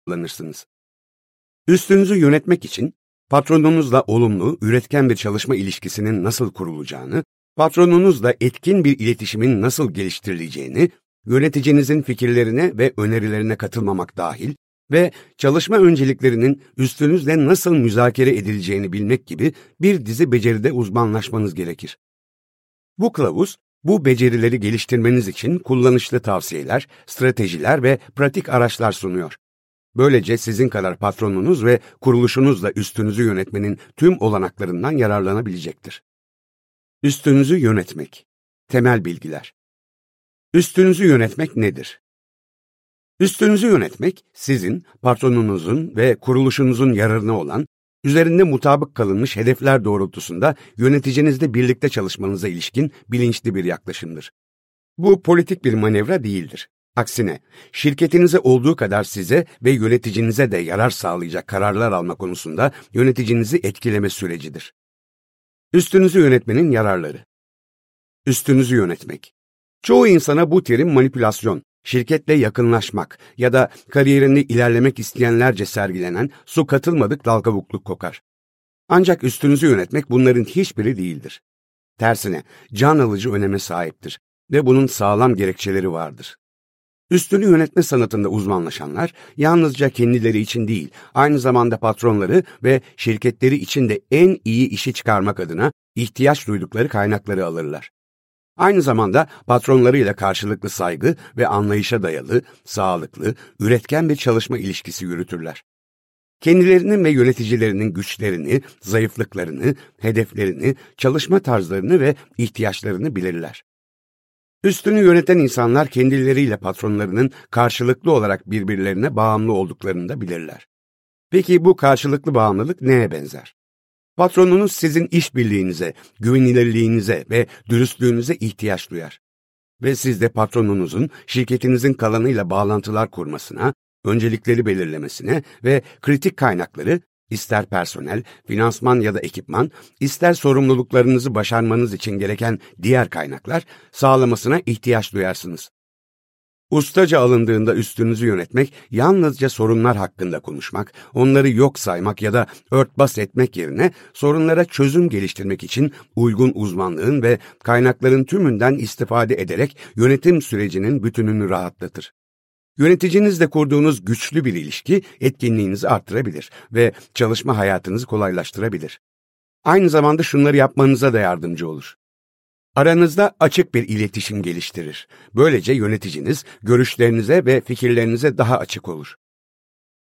kullanırsınız. Üstünüzü yönetmek için patronunuzla olumlu, üretken bir çalışma ilişkisinin nasıl kurulacağını, patronunuzla etkin bir iletişimin nasıl geliştirileceğini, yöneticinizin fikirlerine ve önerilerine katılmamak dahil ve çalışma önceliklerinin üstünüzle nasıl müzakere edileceğini bilmek gibi bir dizi beceride uzmanlaşmanız gerekir. Bu kılavuz, bu becerileri geliştirmeniz için kullanışlı tavsiyeler, stratejiler ve pratik araçlar sunuyor. Böylece sizin kadar patronunuz ve kuruluşunuzla üstünüzü yönetmenin tüm olanaklarından yararlanabilecektir. Üstünüzü yönetmek. Temel bilgiler. Üstünüzü yönetmek nedir? Üstünüzü yönetmek, sizin, patronunuzun ve kuruluşunuzun yararına olan, üzerinde mutabık kalınmış hedefler doğrultusunda yöneticinizle birlikte çalışmanıza ilişkin bilinçli bir yaklaşımdır. Bu politik bir manevra değildir. Aksine, şirketinize olduğu kadar size ve yöneticinize de yarar sağlayacak kararlar alma konusunda yöneticinizi etkileme sürecidir. Üstünüzü yönetmenin yararları. Üstünüzü yönetmek. Çoğu insana bu terim manipülasyon, şirketle yakınlaşmak ya da kariyerinde ilerlemek isteyenlerce sergilenen su katılmadık dalgavukluk kokar. Ancak üstünüzü yönetmek bunların hiçbiri değildir. Tersine, can alıcı öneme sahiptir ve bunun sağlam gerekçeleri vardır. Üstünü yönetme sanatında uzmanlaşanlar, yalnızca kendileri için değil, aynı zamanda patronları ve şirketleri için de en iyi işi çıkarmak adına ihtiyaç duydukları kaynakları alırlar. Aynı zamanda patronlarıyla karşılıklı saygı ve anlayışa dayalı, sağlıklı, üretken bir çalışma ilişkisi yürütürler. Kendilerinin ve yöneticilerinin güçlerini, zayıflıklarını, hedeflerini, çalışma tarzlarını ve ihtiyaçlarını bilirler. Üstünü yöneten insanlar kendileriyle patronlarının karşılıklı olarak birbirlerine bağımlı olduklarını da bilirler. Peki bu karşılıklı bağımlılık neye benzer? Patronunuz sizin işbirliğinize, güvenilirliğinize ve dürüstlüğünüze ihtiyaç duyar. Ve siz de patronunuzun şirketinizin kalanıyla bağlantılar kurmasına, öncelikleri belirlemesine ve kritik kaynakları, ister personel, finansman ya da ekipman, ister sorumluluklarınızı başarmanız için gereken diğer kaynaklar sağlamasına ihtiyaç duyarsınız. Ustaca alındığında üstünüzü yönetmek, yalnızca sorunlar hakkında konuşmak, onları yok saymak ya da örtbas etmek yerine sorunlara çözüm geliştirmek için uygun uzmanlığın ve kaynakların tümünden istifade ederek yönetim sürecinin bütününü rahatlatır. Yöneticinizle kurduğunuz güçlü bir ilişki etkinliğinizi arttırabilir ve çalışma hayatınızı kolaylaştırabilir. Aynı zamanda şunları yapmanıza da yardımcı olur. Aranızda açık bir iletişim geliştirir. Böylece yöneticiniz görüşlerinize ve fikirlerinize daha açık olur.